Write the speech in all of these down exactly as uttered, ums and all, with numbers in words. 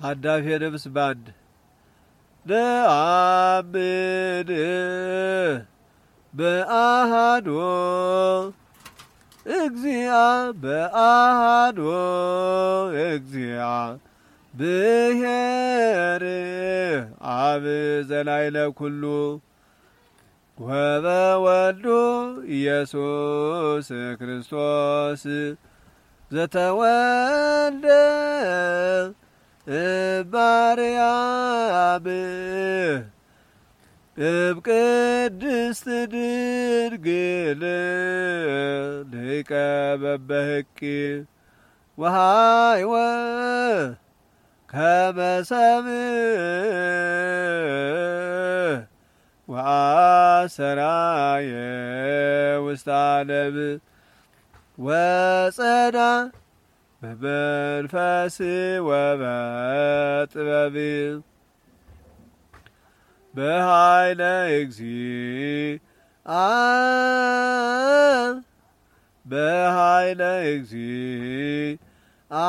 ሀዳፌ ነፍስ ባንድ ነአምን በአሐዱ እግዚአ በአሐዱ እግዚአ ብሔር አብ ዘላዕለ ኩሉ ወበወልዱ ኢየሱስ ክርስቶስ ዘተወልደ እምአርያም እምቅድስት ድንግል ሊቀ በበህቂ ወሃይወ ከመ ሰብእ ወአሰራየ ውስተ ዓለም ወጸና በመንፈስ ወበጥበብ በኃይለ እግዚአ በኃይለ እግዚአ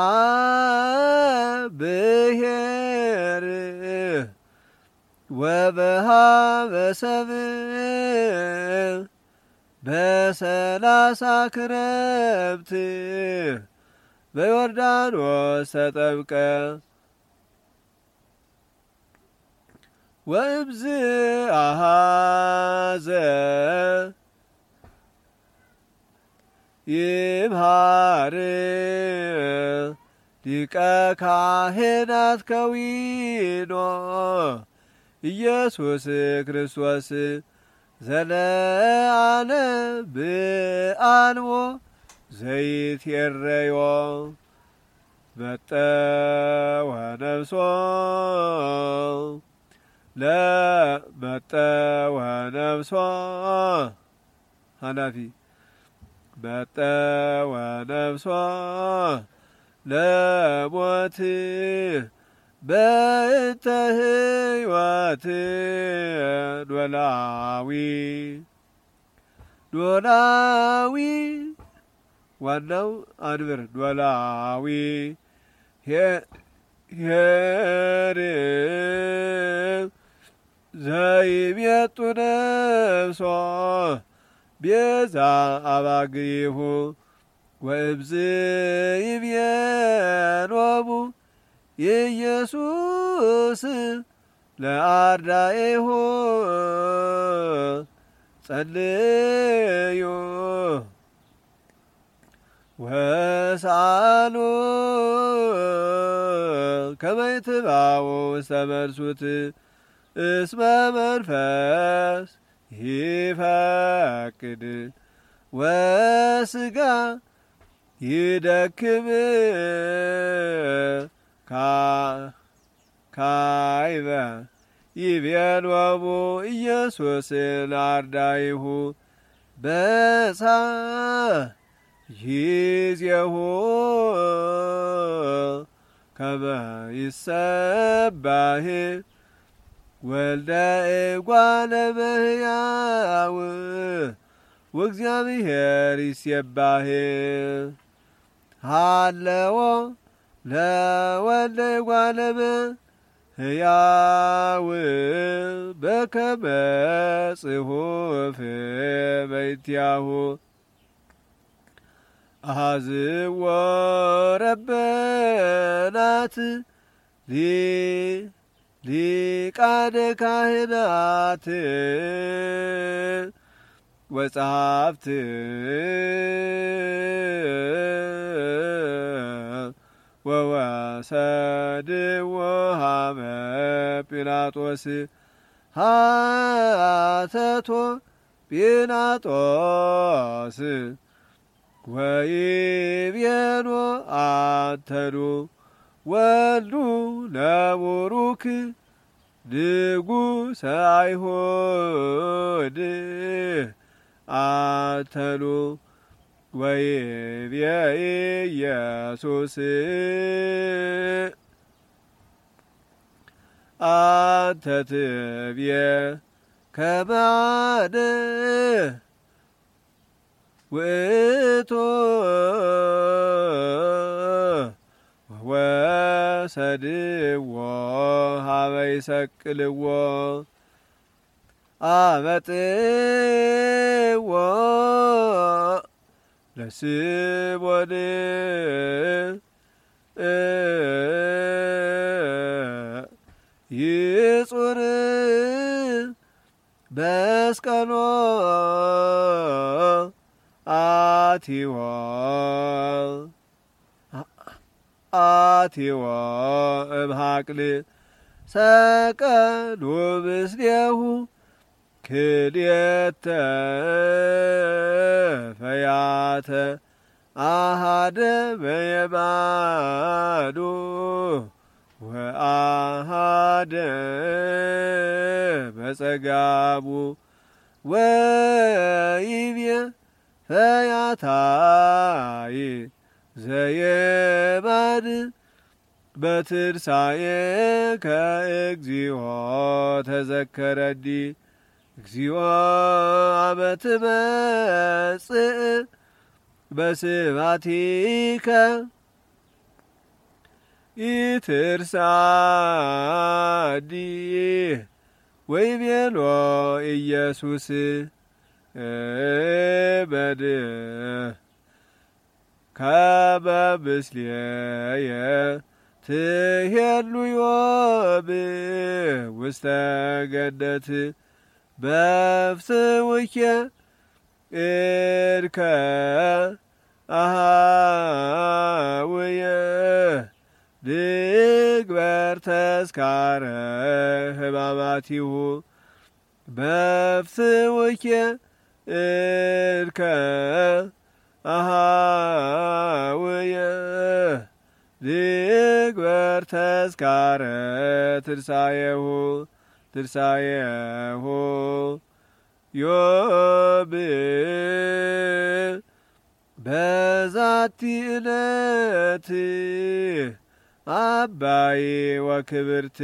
ብሔር ወበሃበ ሰብእ በሰላሳ ክረምት በዮርዳኖስ ተጠምቀ ወእምዝ አሐዘ ይምሃር ሊቀ ካህናት ከዊኖ ኢየሱስ ክርስቶስ ዘለዓለ ብአልቦ ዘይትየረዮ መጠወ ነፍሶ ለመጠወ ነፍሶ ኃላፊ መጠወ ነፍሶ ለሞት በእንተ ሕይወት ኖላዊ ኖላዊ ዋናው አንብር ኖላዊ ኄር ዘይቤጡ ነፍሶ ቤዛ አባግሁ ወእምዝ ይቤሎሙ ኢየሱስ ለአርዳኢሁ ጸልዩ ወስአሉ ከመ ይትባኡ ውስተ መንሱት እስመ መንፈስ ይፈቅድ ወስጋ ይደክም ካይበ ይቤሎሙ ኢየሱስ ለአርዳኢሁ በጻ ጊዜሁ ከመ ይሰባህ ወልደ እጓለ እመሕያው ወእግዚአብሔር ይሴባህ ሃለዎ ለወልደ እጓለ እመሕያው በከመ ጽሑፍ በእንቲአሁ አኀዝዎ ረበናት ሊቃነ ካህናት ወጸሐፍት ወወሰድዎ ሀበ ጲላጦስ ሀተቶ ጲላጦስ ወይቤሎ አንተኑ ወልዱ ለቡሩክ ንጉሠ አይሁድ አንተኑ ወይቤ ኢየሱስ አንተ ትቤ ከመ አነ ውእቱ ሰድዎ ሀበ ይሰቅልዎ አመጥዎ ለስቦን ይጹር መስቀሎ አቲዎ አቲዎ እምሃቅል ሰቀሉ ምስሌሁ ክልኤተ ፈያተ አሃደ በየማኑ ወአሃደ በጸጋሙ ወይቤ ፈያታይ ዘየማን በትንሣኤከ እግዚኦ ተዘከረኒ እግዚኦ አመ ትመጽእ በስብሐቲከ ኢትርሳኒ ወይቤሎ ኢየሱስ እመን ከመ ምስሌየ ትሄሉ ዮም ውስተ ገነት በፍስውኬ እርከ አሃውየ ንግበር ተስካረ ሕማማቲሁ በፍስውኬ እርከ አሃውየ ንግበር ተስካረ ትንሣኤሁ ትንሣኤሁ ዮም በዛቲ ዕለት አባይ ወክብርት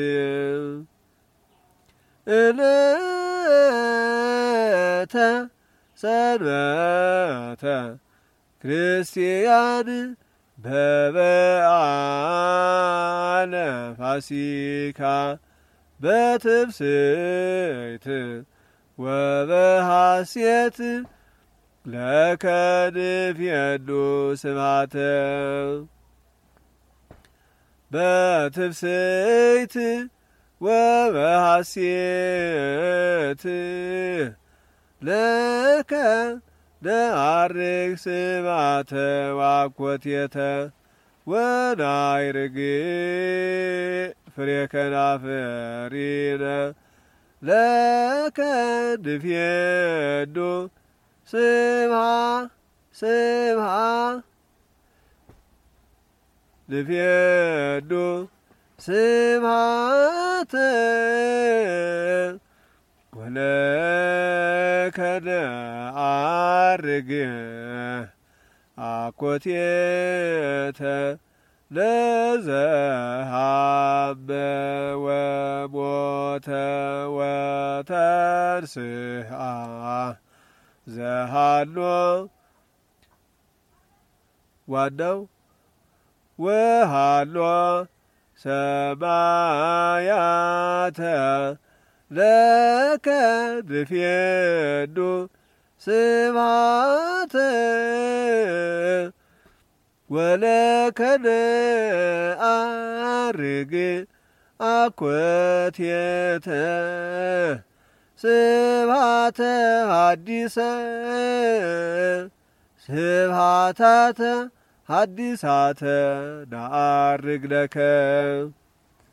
ዕለተ ሰንበተ ክርስቲያን በበዓለ ፋሲካ በትፍስሕት ወበሐሴት ለከ ንፌኑ ስብሐተ በትፍስሕት ወበሐሴት ለከ ነዐርግ ስብሐተ ወአኮቴተ ወናዕርግ ፍሬ ከናፍሪነ ለከ ንፌኑ ስብሐ ስብሐ ንፌኑ ስብሐተ ወለከ ነዐርግ አኮቴተ ለዘሃበ ወሞተ ወተንሥአ ዘሃሎ ዋናው ወሃሎ ሰማያተ ለከ ንፌኑ ስብሐተ ወለከ ነዐርግ አኮቴተ ስብሐተ ሐዲሰ ስብሐታተ ሐዲሳተ ነዐርግ ለከ